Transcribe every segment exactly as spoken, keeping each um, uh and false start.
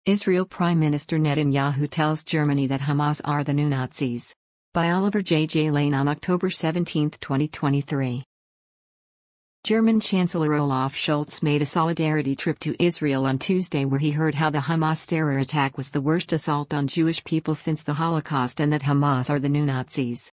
Israel Prime Minister Netanyahu tells Germany that Hamas are the new Nazis. By Oliver J. J. Lane on October seventeenth, twenty twenty-three. German Chancellor Olaf Scholz made a solidarity trip to Israel on Tuesday, where he heard how the Hamas terror attack was the worst assault on Jewish people since the Holocaust and that Hamas are the new Nazis.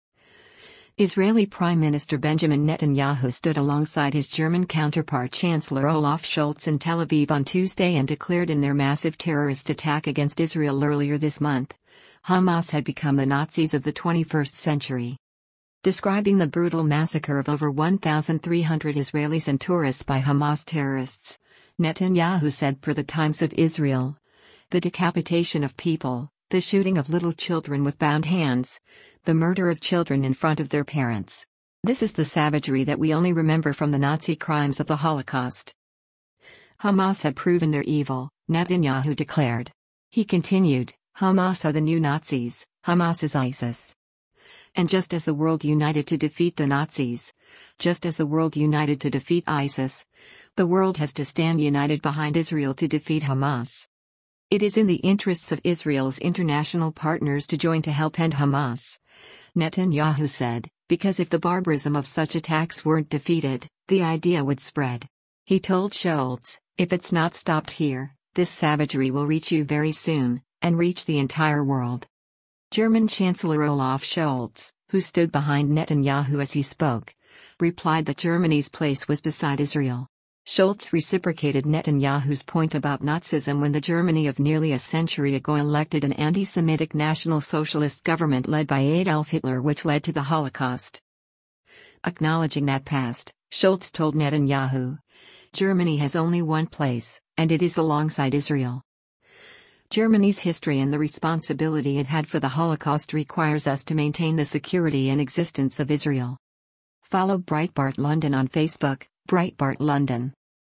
Israeli Prime Minister Benjamin Netanyahu stood alongside his German counterpart Chancellor Olaf Scholz in Tel Aviv on Tuesday and declared in their massive terrorist attack against Israel earlier this month, Hamas had become the Nazis of the twenty-first century. Describing the brutal massacre of over one thousand three hundred Israelis and tourists by Hamas terrorists, Netanyahu said per the Times of Israel, "The decapitation of people, the shooting of little children with bound hands, the murder of children in front of their parents. This is the savagery that we only remember from the Nazi crimes of the Holocaust." Hamas had proven their evil, Netanyahu declared. He continued, "Hamas are the new Nazis, Hamas is ISIS. And just as the world united to defeat the Nazis, just as the world united to defeat ISIS, the world has to stand united behind Israel to defeat Hamas. It is in the interests of Israel's international partners to join to help end Hamas," Netanyahu said, "because if the barbarism of such attacks weren't defeated, the idea would spread." He told Scholz, "If it's not stopped here, this savagery will reach you very soon, and reach the entire world." German Chancellor Olaf Scholz, who stood behind Netanyahu as he spoke, replied that Germany's place was beside Israel. Scholz reciprocated Netanyahu's point about Nazism when the Germany of nearly a century ago elected an anti-Semitic National Socialist government led by Adolf Hitler, which led to the Holocaust. Acknowledging that past, Scholz told Netanyahu, "Germany has only one place, and it is alongside Israel. Germany's history and the responsibility it had for the Holocaust requires us to maintain the security and existence of Israel." Follow Breitbart London on Facebook, Breitbart London.